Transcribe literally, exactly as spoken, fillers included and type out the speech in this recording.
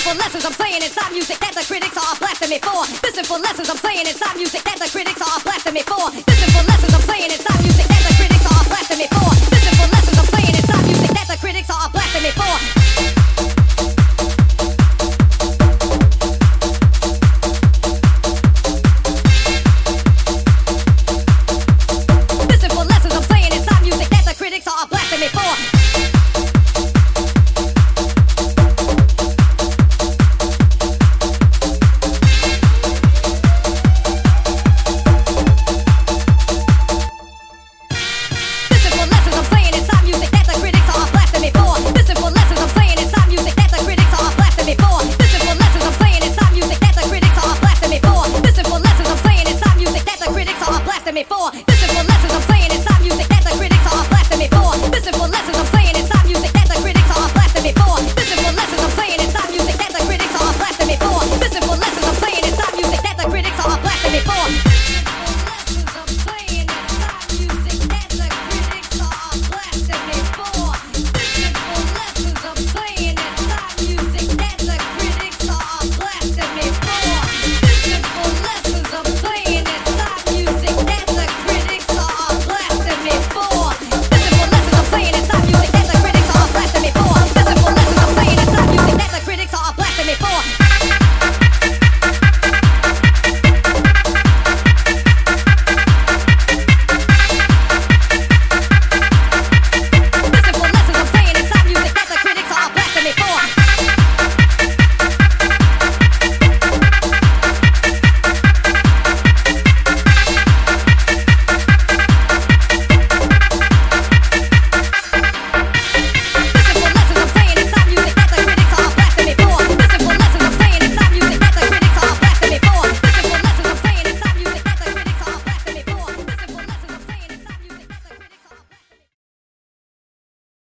for lessons I'm saying inside music that the critics are blasting me for. Listen for lessons I'm saying inside music that the critics are blasting me for. Listen for lessons I'm saying inside music that the critics are blasting me for. Listen for lessons I'm saying inside music that the critics are blasting me for.